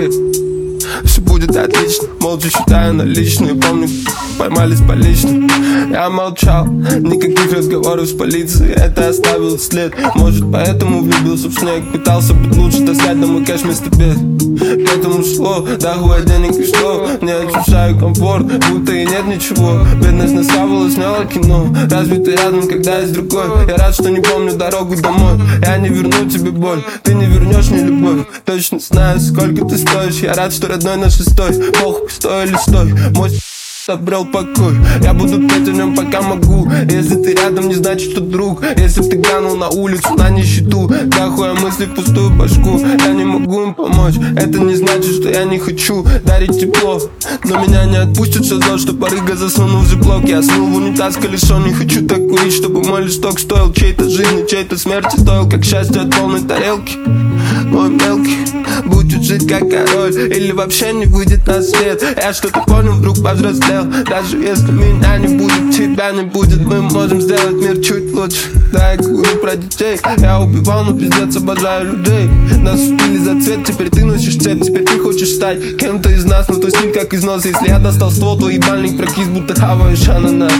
верь, все будет отлично. Молча считаю наличные, помню, поймались по личным. Я молчал, никаких разговоров с полицией, это оставил след. Может, поэтому влюбился в снег, пытался быть лучше, таскать домой кэш вместо бед. К этому шло, да хуя денег и что? Не ощущаю комфорт, будто и нет ничего. Бедность наскавала, сняла кино. Разве ты рядом, когда есть другой? Я рад, что не помню дорогу домой. Я не верну тебе боль, ты не вернешь мне любовь. Точно знаю, сколько ты стоишь. Я рад, что родной наш шестой. Похуй, стой или стой, мой обрел покой. Я буду петь о нем, пока могу. Если ты рядом, не значит, что друг. Если ты глянул на улицу, на нищету, да хуя мысли в пустую башку. Я не могу им помочь, это не значит, что я не хочу дарить тепло. Но меня не отпустит шазо, что порыга засунул в зиплок. Я снул в унитаз колесо, не хочу так курить, чтобы мой листок стоил чьей-то жизни, чьей-то смерти стоил, как счастье от полной тарелки. Мой мелкий будет жить как король, или вообще не выйдет на свет. Я что-то понял, вдруг повзрослел. Даже если меня не будет, тебя не будет, мы можем сделать мир чуть лучше. Да, я говорю про детей. Я убивал, но пиздец обожаю людей. Нас убили за цвет, теперь ты носишь цепь. Теперь ты хочешь стать кем-то из нас, но твой стиль как из носа. Если я достал ствол, твой ебальник прокис, будто хаваешь ананас.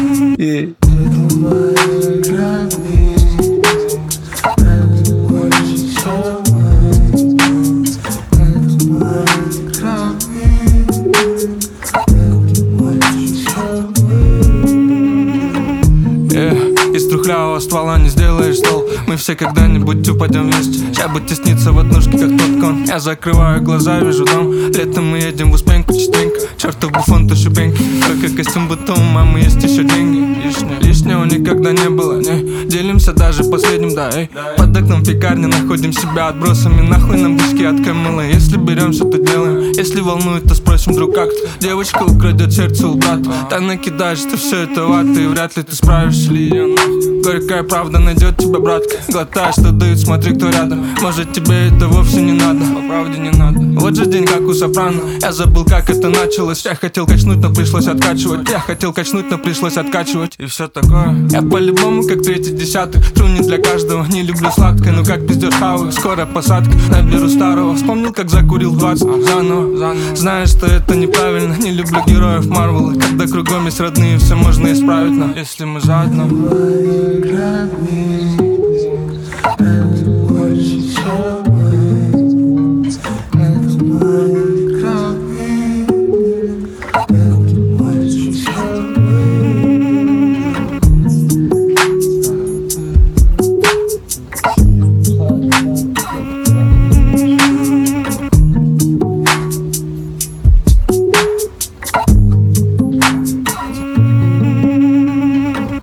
Из трухлявого ствола не сделаешь стол. Мы все когда-нибудь упадем вместе. Ща бы тесниться в однушке, как тот кон. Я закрываю глаза, вижу дом. Летом мы едем в Успеньку частенько. Чертов буфон, то шипеньки. Только костюм, будто у мамы есть еще деньги. Лишнего никогда не было, не. Делимся даже последним, да, эй. Под окном пекарни находим себя отбросами. Нахуй нам бычки от Камилы. Если беремся, то делаем. Если волнует, то спросим друг как-то. Девочка украдет сердце у брата. Так накидаешь ты все это в ад, и вряд ли ты справишься. Горькая правда найдет тебя, братка. Глотаешь, что дают, смотри, кто рядом. Может, тебе это вовсе не надо, по правде не надо. Вот же день, как у Сопрано. Я забыл, как это началось. Я хотел качнуть, но пришлось откачивать. Я хотел качнуть, но пришлось откачивать. И все такое. Я по-любому, как третий десяток. Тру не для каждого, не люблю сладкое. Ну как пиздешь хавы, скоро посадка. Наберу старого, вспомнил, как закурил 20 заново. Знаешь, что это неправильно. Не люблю героев Марвела. Когда кругом есть родные, все можно исправить. Но если мы заодно,